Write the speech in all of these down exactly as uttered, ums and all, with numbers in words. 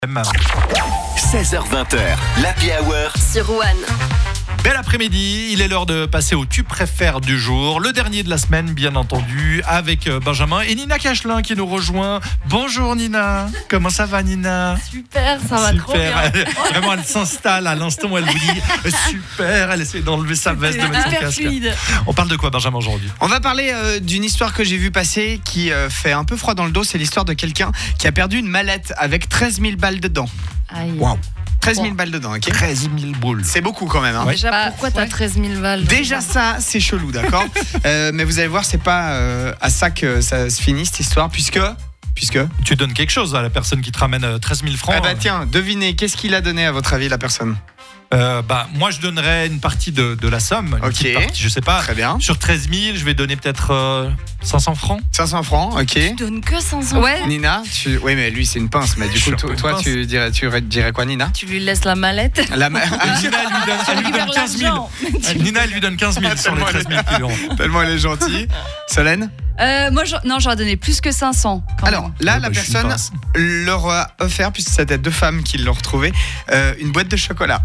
seize heures vingt, l'Happy Hour sur One. Bel après-midi, il est l'heure de passer au Tu préfères du jour, le dernier de la semaine bien entendu, avec Benjamin et Nina Cachelin qui nous rejoint. Bonjour Nina, comment ça va Nina? Super, ça va super. trop bien. Elle, vraiment elle s'installe à l'instant où elle vous dit super, elle essaie d'enlever sa veste, de mettre son casque. Fluide. On parle de quoi Benjamin aujourd'hui? On va parler euh, d'une histoire que j'ai vue passer qui euh, fait un peu froid dans le dos. C'est l'histoire de quelqu'un qui a perdu une mallette avec treize mille balles dedans. Aïe. Waouh, treize mille balles dedans, ok? treize mille boules. C'est beaucoup quand même, hein. Ouais. Déjà, pourquoi t'as treize mille balles? Déjà ça, c'est chelou, d'accord. euh, Mais vous allez voir, c'est pas euh, à ça que ça se finit cette histoire, puisque... Puisque Tu donnes quelque chose à la personne qui te ramène treize mille francs. Ah bah tiens, devinez, qu'est-ce qu'il a donné à votre avis la personne? Euh, bah, moi, je donnerais une partie de, de la somme. Une Ok. petite partie, je sais pas. Très bien. Sur treize mille, je vais donner peut-être euh, cinq cents francs. cinq cents francs, ok. Tu donnes que cinq cents. Ouais. Nina, tu... oui mais lui c'est une pince, mais du Je coup suis un toi, peu toi, une pince. tu, dirais, tu dirais quoi Nina? Tu lui laisses la mallette. La ma... Et Nina, elle lui donne, elle lui donne récupères quinze mille. l'argent. Nina, elle lui donne quinze mille sur les treize mille qu'il lui rend. Tellement elle est gentille. Solène? Euh, moi, je- non, j'aurais donné plus que cinq cents. quand Alors même. là, Ouais, la bah, je suis une personne pince. leur a offert, puisque c'était deux femmes qui l'ont retrouvé, euh, une boîte de chocolat.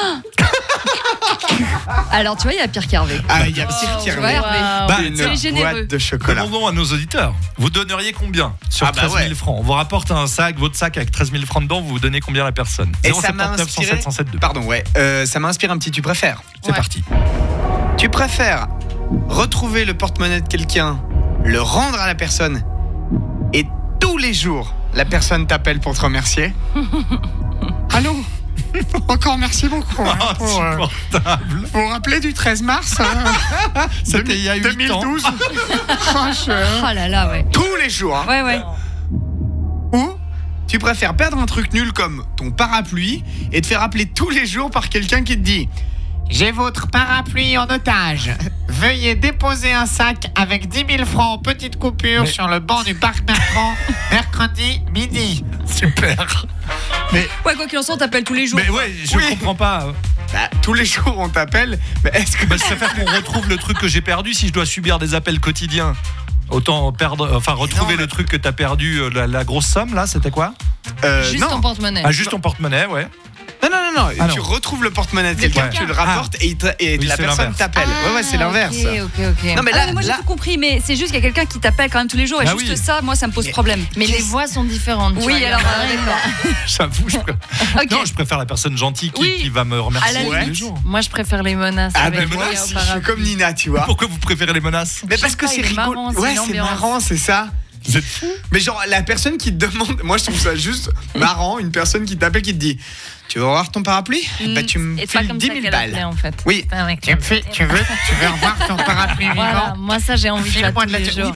Alors, tu vois, il y a pire qu'Hervé. Ah, il y a Oh, pire qui tu vois, arrive. Hervé. Bah, Une c'est généreux. boîte de chocolat. Demandons à nos auditeurs, vous donneriez combien sur Ah bah treize mille ouais. francs? On vous rapporte un sac, votre sac avec treize mille francs dedans, vous vous donnez combien à la personne? Et ça m'a zéro sept neuf cent sept cent sept deux. Pardon, ouais. Euh, ça m'inspire un petit tu préfères. C'est Ouais. parti. Tu préfères retrouver le porte-monnaie de quelqu'un, le rendre à la personne, et tous les jours, la personne t'appelle pour te remercier? Allô? Encore merci beaucoup. hein, Oh, pour, euh, insupportable. vous vous rappelez du treize mars euh, C'était il y a huit ans. deux mille douze. Oh, je- Oh là là, ouais. Tous les jours. hein. Ouais, ouais. Ou tu préfères perdre un truc nul comme ton parapluie et te faire appeler tous les jours par quelqu'un qui te dit: j'ai votre parapluie en otage. Veuillez déposer un sac avec dix mille francs en petite coupure Mais- sur le banc du parc Bertrand mercredi midi. Super. Ouais, quoi qu'il en soit, on t'appelle tous les jours. Mais ouais, je Oui. comprends pas. Bah, tous les jours on t'appelle. Mais est-ce que Bah, je préfère qu'on retrouve le truc que j'ai perdu si je dois subir des appels quotidiens. Autant perdre, enfin retrouver Non, mais- le truc que t'as perdu, euh, la, la grosse somme là, c'était quoi? Euh, Juste non. ton porte-monnaie. Ah, juste ton porte-monnaie, ouais. non non non non. Ah, tu non. retrouves le porte-monnaie de quelqu'un, Ouais. tu le rapportes et, il te- et Oui, la c'est personne l'inverse. t'appelle. ouais ouais c'est l'inverse. Ok, ok, ok. Non mais Ah, là, mais moi, j'ai là- tout compris, mais c'est juste qu'il y a quelqu'un qui t'appelle quand même tous les jours, et Ah juste oui. ça, moi, ça me pose Mais- problème. Mais les voix sont différentes. tu Oui, vois, alors, il y en a euh, un, d'accord. J'avoue, je préfère. Ok. Non, je préfère la personne gentille qui, Oui. qui va me remercier À la tous les limite. jours. Moi, je préfère les menaces. ah avec ben les moi voix aussi, au je suis parapluie. comme Nina, tu vois. Pourquoi vous préférez les menaces? Mais parce sais que pas, c'est il est rigolo. marrant, c'est Ouais, c'est l'ambiance. marrant, c'est ça. Vous êtes fous? Mais genre, la personne qui te demande, moi je trouve ça juste marrant, une personne qui t'appelle qui te dit: tu veux revoir ton parapluie? Bah tu me Et c'est pas files comme dix ça mille qu'elle appelait, balles. en fait. Oui. C'était un mec. Tu me fais, tu veux, tu veux revoir ton parapluie Voilà, vivant? moi ça j'ai envie de ça File-moi tous de la les thune. jours.